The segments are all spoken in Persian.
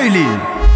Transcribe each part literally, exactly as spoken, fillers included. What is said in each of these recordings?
موبایلی.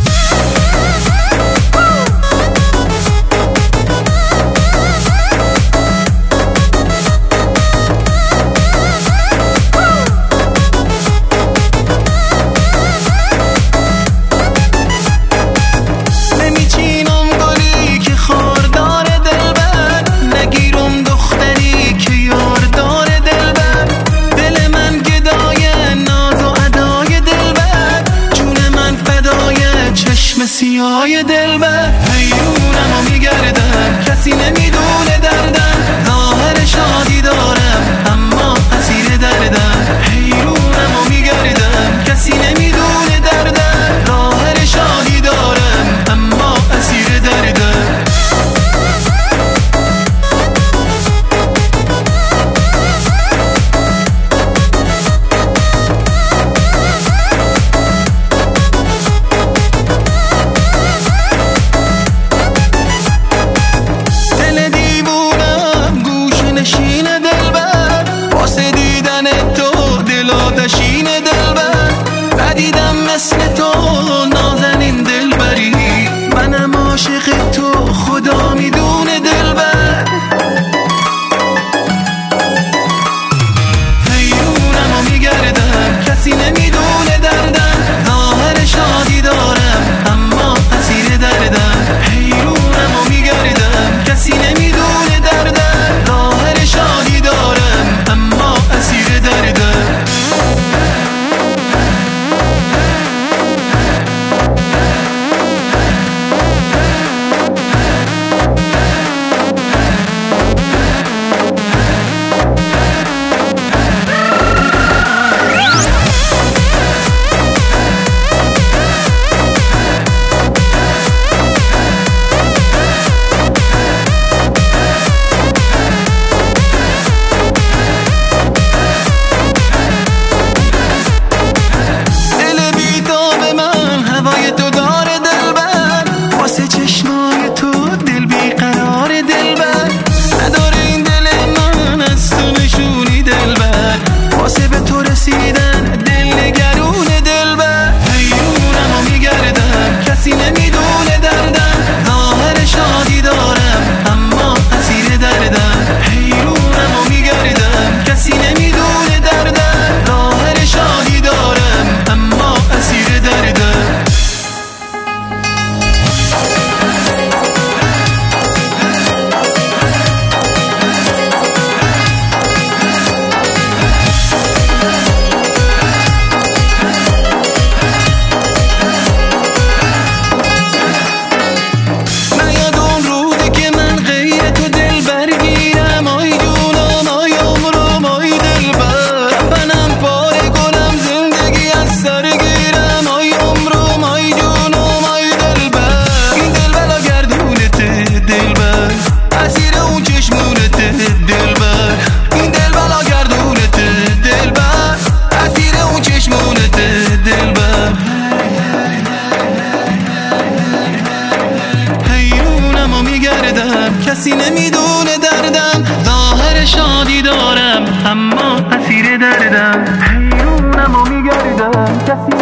سیاه دلبر حیرونم و میگردم، کسی نمیدونه دردم، ظاهر شادی دارم اما اسیر دردم. حیرونم و میگردم، کسی نمیدونه دردم، ظاهر شادی دارم اما اسیر دردم. مثل تو نازنین دلبری، منم عاشق تو، خدا میدونه دلبر. حیرونم و میگردم، کسی نمیدونه دردم، ظاهر شادی دارم اما اسیر دردم. حیرونم و میگردم، کسی نمیدونه دردم، ظاهر شادی دارم اما اسیر دردم. کسی نمیدونه دردم، ظاهر شادی دارم اما اسیر دردم. حیرونم و میگردم، کسی